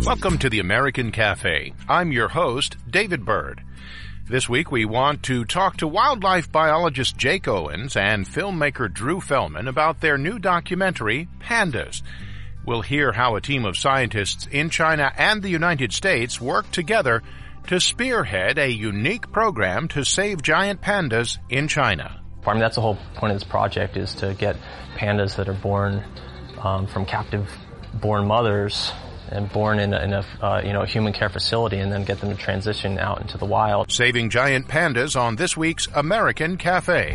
Welcome to the American Cafe. I'm your host, David Bird. This week we want to talk to wildlife biologist Jake Owens and filmmaker Drew Fellman about their new documentary, Pandas. We'll hear how a team of scientists in China and the United States work together to spearhead a unique program to save giant pandas in China. I mean, that's the whole point of this project, is to get pandas that are born from captive-born mothers and born in a human care facility, and then get them to transition out into the wild. Saving giant pandas on this week's American Cafe.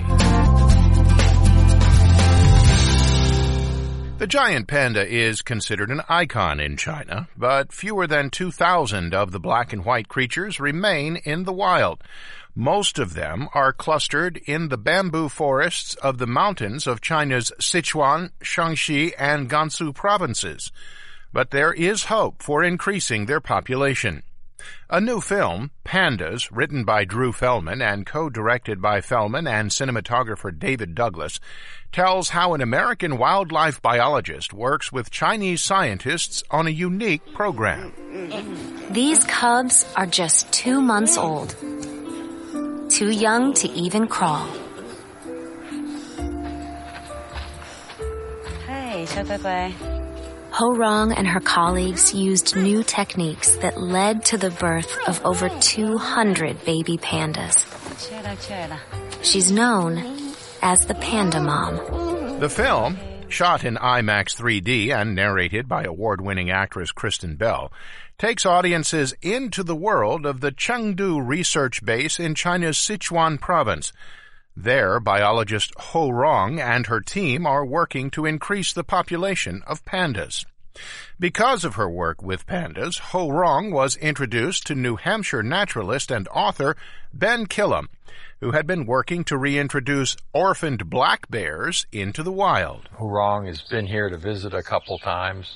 The giant panda is considered an icon in China, but fewer than 2,000 of the black and white creatures remain in the wild. Most of them are clustered in the bamboo forests of the mountains of China's Sichuan, Shaanxi, and Gansu provinces. But there is hope for increasing their population. A new film, Pandas, written by Drew Fellman and co-directed by Fellman and cinematographer David Douglas, tells how an American wildlife biologist works with Chinese scientists on a unique program. These cubs are just 2 months old. Too young to even crawl. Hey, 小乖乖. Ho Rong and her colleagues used new techniques that led to the birth of over 200 baby pandas. She's known as the Panda Mom. The film, shot in IMAX 3D and narrated by award-winning actress Kristen Bell, takes audiences into the world of the Chengdu research base in China's Sichuan province. There, biologist Ho Rong and her team are working to increase the population of pandas. Because of her work with pandas, Ho Rong was introduced to New Hampshire naturalist and author Ben Killam, who had been working to reintroduce orphaned black bears into the wild. Ho Rong has been here to visit a couple times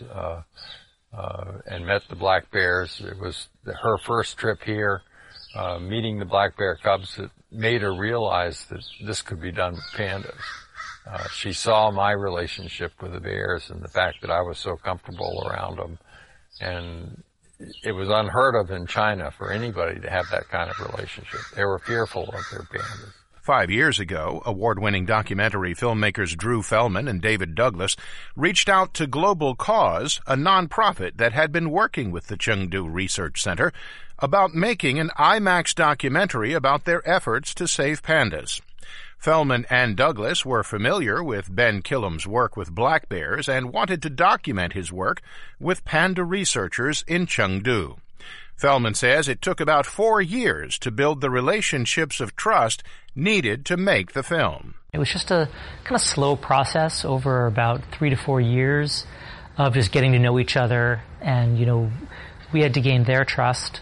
and met the black bears. It was her first trip here, meeting the black bear cubs, that made her realize that this could be done with pandas. She saw my relationship with the bears and the fact that I was so comfortable around them. And it was unheard of in China for anybody to have that kind of relationship. They were fearful of their pandas. 5 years ago, award-winning documentary filmmakers Drew Fellman and David Douglas reached out to Global Cause, a nonprofit that had been working with the Chengdu Research Center, about making an IMAX documentary about their efforts to save pandas. Fellman and Douglas were familiar with Ben Killam's work with black bears and wanted to document his work with panda researchers in Chengdu. Fellman says it took about 4 years to build the relationships of trust needed to make the film. It was just a kind of slow process over about 3 to 4 years of just getting to know each other, and, we had to gain their trust,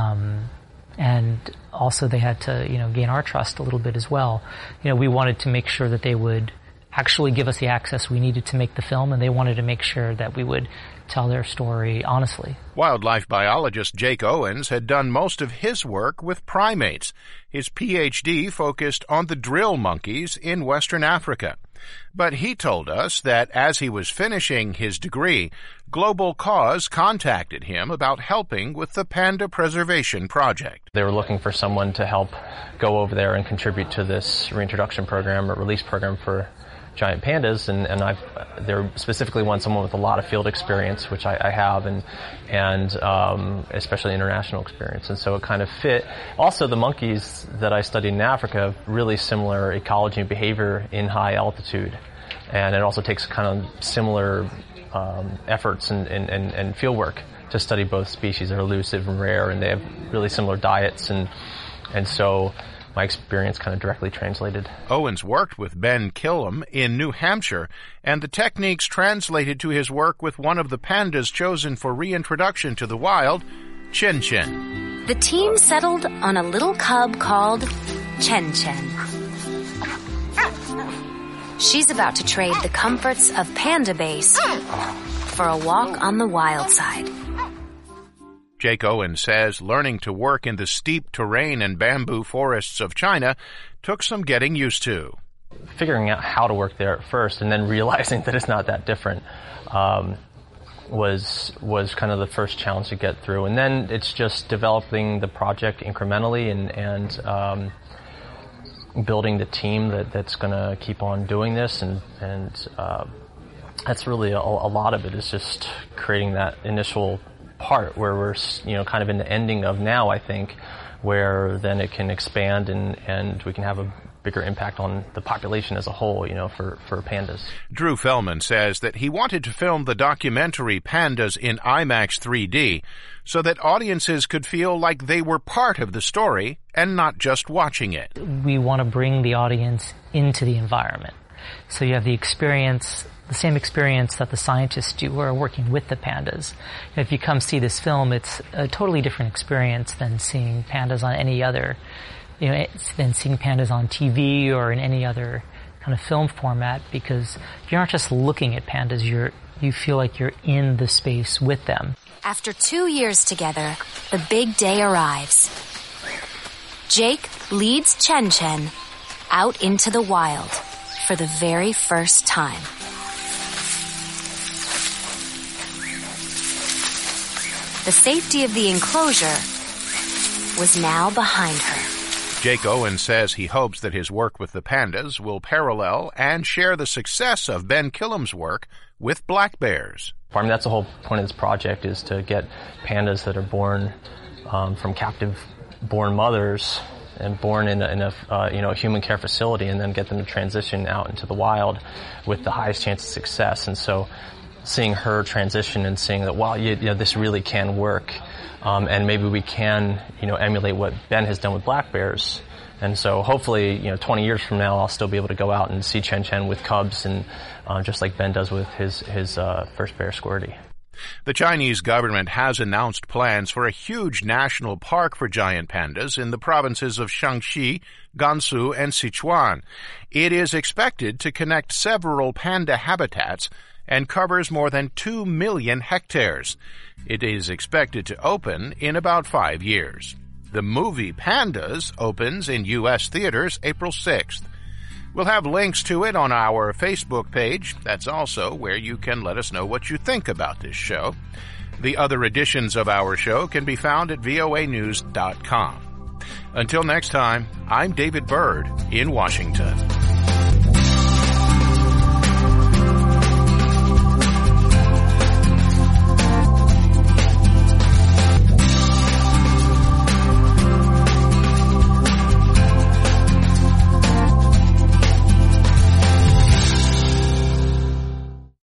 and also they had to, gain our trust a little bit as well. We wanted to make sure that they would actually give us the access we needed to make the film, and they wanted to make sure that we would tell their story honestly. Wildlife biologist Jake Owens had done most of his work with primates. His PhD focused on the drill monkeys in Western Africa. But he told us that as he was finishing his degree, Global Cause contacted him about helping with the Panda Preservation Project. They were looking for someone to help go over there and contribute to this reintroduction program or release program for giant pandas, and they specifically want someone with a lot of field experience, which I have, and especially international experience, and so it kind of fit. Also, the monkeys that I studied in Africa have really similar ecology and behavior in high altitude, and it also takes kind of similar efforts and field work to study both species. They're elusive and rare, and they have really similar diets, and so my experience kind of directly translated. Owens worked with Ben Killam in New Hampshire, and the techniques translated to his work with one of the pandas chosen for reintroduction to the wild, Chen Chen. The team settled on a little cub called Chen Chen. She's about to trade the comforts of Panda Base for a walk on the wild side. Jake Owens says learning to work in the steep terrain and bamboo forests of China took some getting used to. Figuring out how to work there at first and then realizing that it's not that different. was kind of the first challenge to get through. And then it's just developing the project incrementally and building the team that's going to keep on doing this. And that's really a lot of it, is just creating that initial part where we're, kind of in the ending of now, I think, where then it can expand and we can have a bigger impact on the population as a whole, for pandas. Drew Fellman says that he wanted to film the documentary Pandas in IMAX 3D so that audiences could feel like they were part of the story and not just watching it. We want to bring the audience into the environment. So you have the experience, the same experience that the scientists do who are working with the pandas. If you come see this film, it's a totally different experience than seeing pandas on any other, than seeing pandas on TV or in any other kind of film format, because you're not just looking at pandas, you feel like you're in the space with them. After 2 years together, the big day arrives. Jake leads Chen Chen out into the wild for the very first time. The safety of the enclosure was now behind her. Jake Owen says he hopes that his work with the pandas will parallel and share the success of Ben Killam's work with black bears. I mean, that's the whole point of this project, is to get pandas that are born from captive-born mothers and born in a human care facility, and then get them to transition out into the wild with the highest chance of success. And so, seeing her transition and seeing that, wow, this really can work. And maybe we can, emulate what Ben has done with black bears. And so hopefully, 20 years from now, I'll still be able to go out and see Chen Chen with cubs, and just like Ben does with his first bear, Squirty. The Chinese government has announced plans for a huge national park for giant pandas in the provinces of Shaanxi, Gansu, and Sichuan. It is expected to connect several panda habitats and covers more than 2 million hectares. It is expected to open in about 5 years. The movie Pandas opens in U.S. theaters April 6th. We'll have links to it on our Facebook page. That's also where you can let us know what you think about this show. The other editions of our show can be found at voanews.com. Until next time, I'm David Byrd in Washington.